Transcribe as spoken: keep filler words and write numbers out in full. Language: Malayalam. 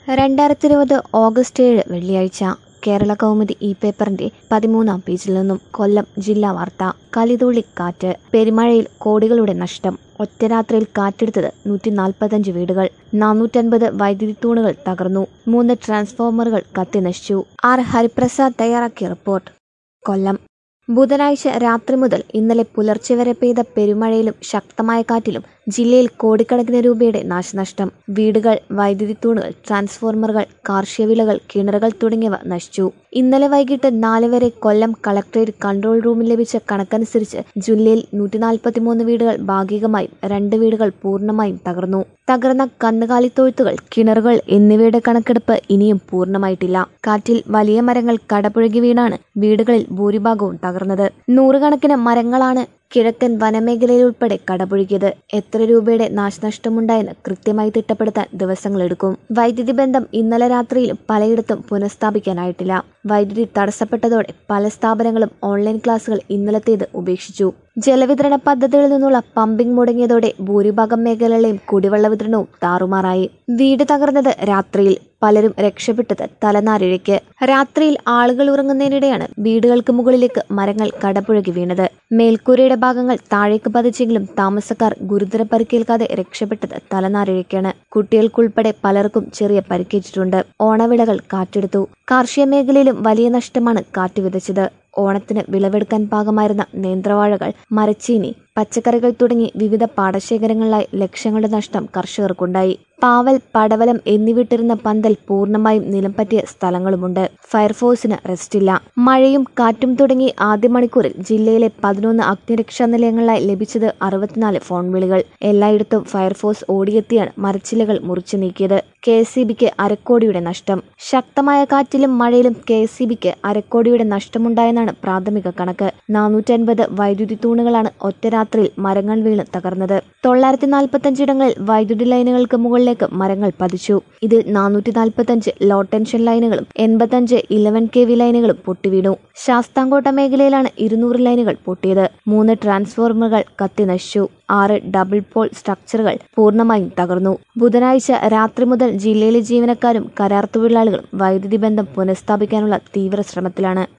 രണ്ടായിരത്തി ഇരുപത് ഓഗസ്റ്റ് ഏഴ് വെള്ളിയാഴ്ച കേരള കൗമുദി ഈ പേപ്പറിന്റെ പതിമൂന്നാം പേജിൽ നിന്നും കൊല്ലം ജില്ലാ വാർത്ത. കലിതുള്ളി കാറ്റ്, പെരുമഴയിൽ കോടികളുടെ നഷ്ടം. ഒറ്റരാത്രിയിൽ കാറ്റെടുത്തത് നൂറ്റി നാൽപ്പത്തഞ്ച് വീടുകൾ. നാനൂറ്റൻപത് വൈദ്യുതി തൂണുകൾ തകർന്നു. മൂന്ന് ട്രാൻസ്ഫോമറുകൾ കത്തിനശിച്ചു. ആർ ഹരിപ്രസാദ് തയ്യാറാക്കിയ റിപ്പോർട്ട്. കൊല്ലം. ബുധനാഴ്ച രാത്രി മുതൽ ഇന്നലെ പുലർച്ചെ വരെ പെയ്ത പെരുമഴയിലും ശക്തമായ കാറ്റിലും ജില്ലയിൽ കോടിക്കണക്കിന് രൂപയുടെ നാശനഷ്ടം. വീടുകൾ, വൈദ്യുതി തൂണുകൾ, ട്രാൻസ്ഫോർമറുകൾ, കാർഷിക വിളകൾ, കിണറുകൾ തുടങ്ങിയവ നശിച്ചു. ഇന്നലെ വൈകിട്ട് നാല് വരെ കൊല്ലം കളക്ടറേറ്റ് കൺട്രോൾ റൂമിൽ ലഭിച്ച കണക്കനുസരിച്ച് ജില്ലയിൽ നൂറ്റി നാൽപ്പത്തിമൂന്ന് വീടുകൾ ഭാഗികമായും രണ്ട് വീടുകൾ പൂർണ്ണമായും തകർന്നു. തകർന്ന കന്നുകാലിത്തൊഴുത്തുകൾ, കിണറുകൾ എന്നിവയുടെ കണക്കെടുപ്പ് ഇനിയും പൂർണ്ണമായിട്ടില്ല. കാറ്റിൽ വലിയ മരങ്ങൾ കടപുഴകി വീണാണ് വീടുകളിൽ ഭൂരിഭാഗവും തകർന്നത്. നൂറുകണക്കിന് മരങ്ങളാണ് കിഴക്കൻ വനമേഖലയിൽ ഉൾപ്പെടെ കടപുഴകിയത്. എത്ര രൂപയുടെ നാശനഷ്ടമുണ്ടായെന്ന് കൃത്യമായി തിട്ടപ്പെടുത്താൻ ദിവസങ്ങളെടുക്കും. വൈദ്യുതി ബന്ധം ഇന്നലെ രാത്രിയിലും പലയിടത്തും പുനഃസ്ഥാപിക്കാനായിട്ടില്ല. വൈദ്യുതി തടസ്സപ്പെട്ടതോടെ പല സ്ഥാപനങ്ങളും ഓൺലൈൻ ക്ലാസുകൾ ഇന്നലത്തേത് ഉപേക്ഷിച്ചു. ജലവിതരണ പദ്ധതികളിൽ നിന്നുള്ള പമ്പിംഗ് മുടങ്ങിയതോടെ ഭൂരിഭാഗം മേഖലകളിലെയും കുടിവെള്ള വിതരണവും താറുമാറായി. വീട് തകർന്നത് രാത്രിയിൽ, പലരും രക്ഷപ്പെട്ടത് തലനാരിഴയ്ക്ക്. രാത്രിയിൽ ആളുകൾ ഉറങ്ങുന്നതിനിടെയാണ് വീടുകൾക്ക് മുകളിലേക്ക് മരങ്ങൾ കടപുഴകി വീണത്. മേൽക്കൂരയുടെ ഭാഗങ്ങൾ താഴേക്ക് പതിച്ചെങ്കിലും താമസക്കാർ ഗുരുതര പരിക്കേൽക്കാതെ രക്ഷപ്പെട്ടത് തലനാരിഴയ്ക്കാണ്. കുട്ടികൾക്കുൾപ്പെടെ പലർക്കും ചെറിയ പരിക്കേറ്റിട്ടുണ്ട്. ഓണവിളകൾ കാറ്റെടുത്തു. കാർഷിക മേഖലയിലും വലിയ നഷ്ടമാണ് കാറ്റ് വിതച്ചത്. ഓണത്തിന് വിളവെടുക്കാൻ പാകമായിരുന്ന നേന്ത്രവാഴകൾ, മരച്ചീനി, പച്ചക്കറികൾ തുടങ്ങി വിവിധ പാടശേഖരങ്ങളിലായി ലക്ഷങ്ങളുടെ നഷ്ടം കർഷകർക്കുണ്ടായി. പാവൽ, പടവലം എന്നിവിട്ടിരുന്ന പന്തൽ പൂർണ്ണമായും നിലംപറ്റിയ സ്ഥലങ്ങളുമുണ്ട്. ഫയർഫോഴ്സിന് റെസ്റ്റില്ല. മഴയും കാറ്റും തുടങ്ങി ആദ്യ മണിക്കൂറിൽ ജില്ലയിലെ പതിനൊന്ന് അഗ്നിരക്ഷാ നിലയങ്ങളിലായി ലഭിച്ചത് അറുപത്തിനാല് ഫോൺ വിളികൾ. എല്ലായിടത്തും ഫയർഫോഴ്സ് ഓടിയെത്തിയാണ് മരച്ചില്ലകൾ മുറിച്ചു നീക്കിയത്. കെ എസ് ഇ ബിക്ക് അരക്കോടിയുടെ നഷ്ടം. ശക്തമായ കാറ്റിലും മഴയിലും കെ എസ് ഇ ബിക്ക് അരക്കോടിയുടെ നഷ്ടമുണ്ടായെന്നാണ് പ്രാഥമിക കണക്ക്. നാനൂറ്റൻപത് വൈദ്യുതി തൂണുകളാണ് ഒറ്റ രാത്രിയിൽ മരങ്ങൾ വീണ് തകർന്നത്. തൊള്ളായിരത്തി നാൽപ്പത്തഞ്ചിടങ്ങളിൽ വൈദ്യുതി ലൈനുകൾക്ക് മുകളിലേക്ക് മരങ്ങൾ പതിച്ചു. ഇതിൽ നാനൂറ്റി നാൽപ്പത്തഞ്ച് ലോ ടെൻഷൻ ലൈനുകളും എൺപത്തഞ്ച് ഇലവൻ കെ വി ലൈനുകളും പൊട്ടിവീണു. ശാസ്താംകോട്ട മേഖലയിലാണ് ഇരുന്നൂറ് ലൈനുകൾ പൊട്ടിയത്. മൂന്ന് ട്രാൻസ്ഫോർമറുകൾ കത്തിനശിച്ചു. ആറ് ഡബിൾ പോൾ സ്ട്രക്ചറുകൾ പൂർണ്ണമായും തകർന്നു. ബുധനാഴ്ച രാത്രി മുതൽ ജില്ലയിലെ ജീവനക്കാരും കരാർ തൊഴിലാളികളും വൈദ്യുതി ബന്ധം പുനഃസ്ഥാപിക്കാനുള്ള തീവ്ര ശ്രമത്തിലാണ്.